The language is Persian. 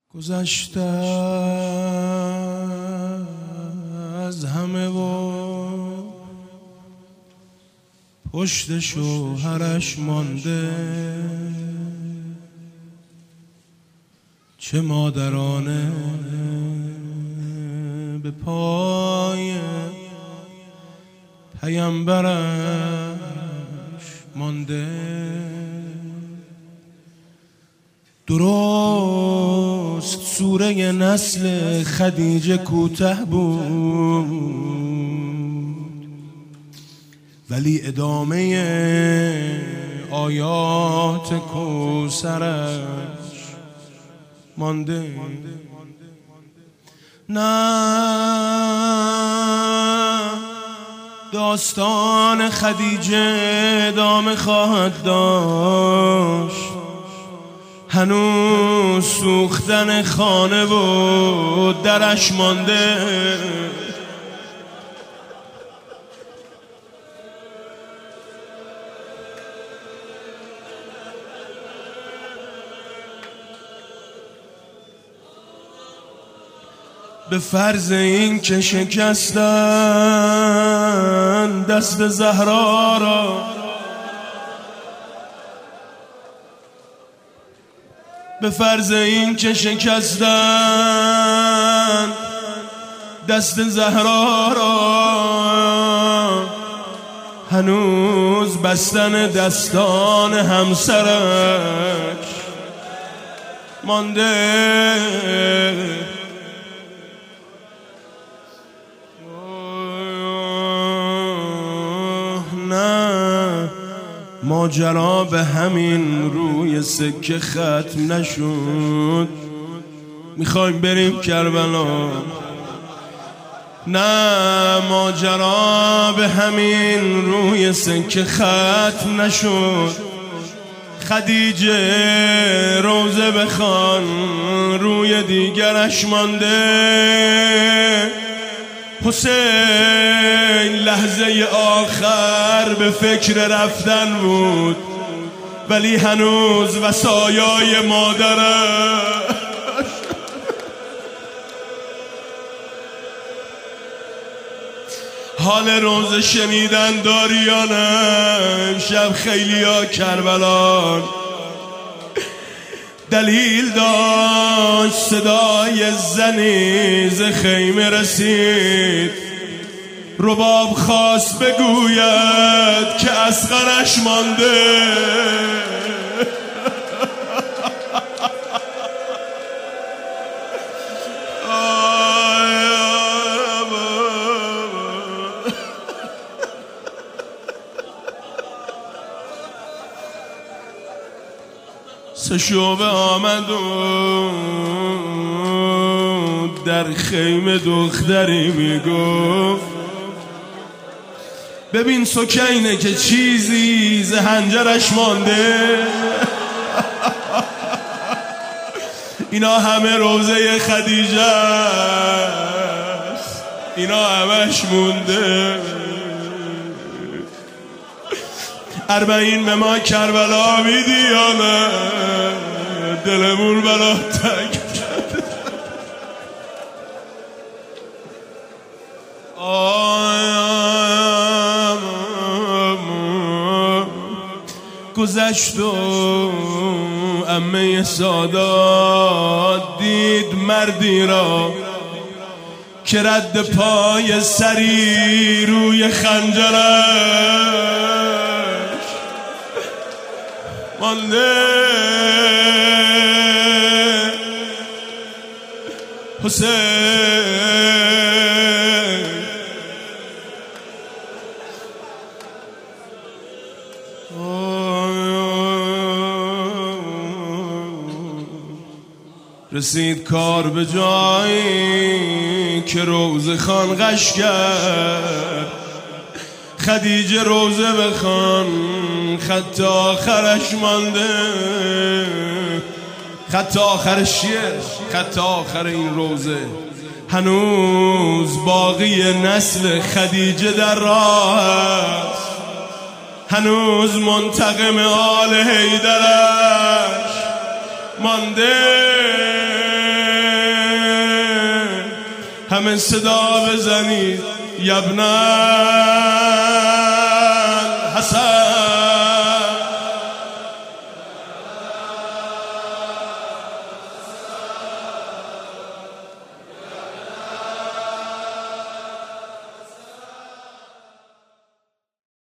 گذشته از همه و پشت شوهرش مانده، چه مادرانه به پای پیامبرش مانده. درست سوره نسل خدیجه کوته بود، ولی ادامه آیات کوثرش مانده. نه، داستان خدیجه ادامه خواهد داشت. هنوز سوختن خانه و درش مانده. به فرض این که شکستن دست زهرا را، به فرض این که شکستن دست زهرا را، هنوز بستن دستان همسرش مانده. ماجرا به همین روی سکه ختم نشد. میخوایم بریم کربلا. نه، ماجرا به همین روی سکه ختم نشد. خدیجه روزه بخوان روی دیگرش مانده. حسین لحظه آخر به فکر رفتن بود، ولی هنوز وصایای مادرش. حال روزه شنیدن داری یا نه؟ شب خیلی ها کربلان دلیل داشت. صدای زنی ز خیمه رسید. رباب خواست بگوید که اصغرش مانده. سه شعبه آمد و در خیمه دختری میگفت ببین سکینه که چیزی ز هنجرش مانده. اینا همه روزه خدیجه است، اینا همش مونده. 40 به ما کربلا میدی یا نه؟ دلمون بلا تنگ کرده. گذشت و عمه سادات دید مردی را که رد پای سری روی خنجرش مانده. حسین رسید کار به جایی که روزه خان غش کرد. خدیجه روزه بخوان خط آخرش مانده. خط آخرش چیه؟ خط آخر این روزه هنوز باقی نسل خدیجه در راه است. هنوز منتقم آل حیدرش مانده. همه صدا بزنید یبنه